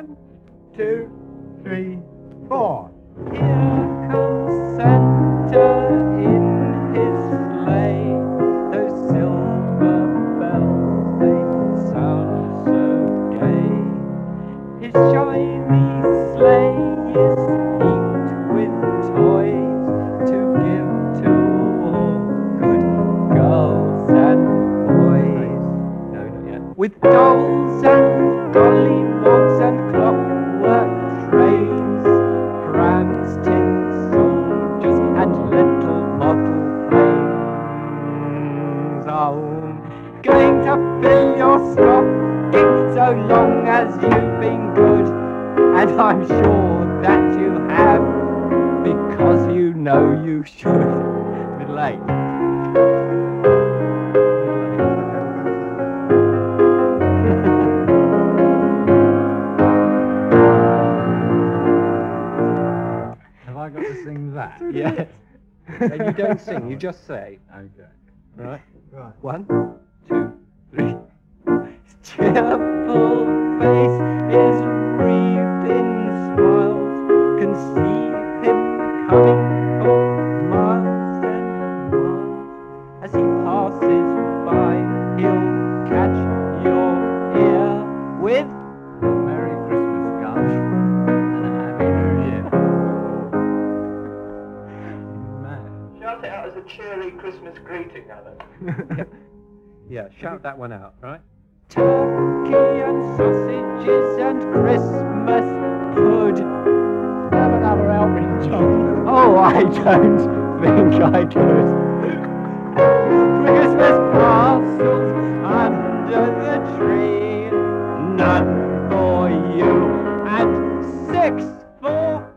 1, 2, 3, 4. Here comes Santa in his sleigh. Those silver bells, they sound so gay. His shiny sleigh is heaped with toys to give to all good girls and boys. No, not yet. With dolls and gollywogs and clockwork trains, prams, tin soldiers, and little bottle planes. Oh, going to fill your stocking so long as you've been good, and I'm sure that you have, because you know you should. Middle eight. Have I got to sing that? Yes. And you don't sing, you just say. Okay. Right? Right. 1, 2, 3. His cheerful face is wreathed in smiles. Can see him coming for miles and miles. As he passes by, he'll catch your ear with Merry Christmas, Gus, and a Happy New Year. Man. Shout it out as a cheery Christmas greeting, Alan. Yeah, shout that one out, right? Turkey and sausages and Christmas pud. Have another helping, John. Oh, I don't think I could. Christmas parcels under the tree. None for you and 6 for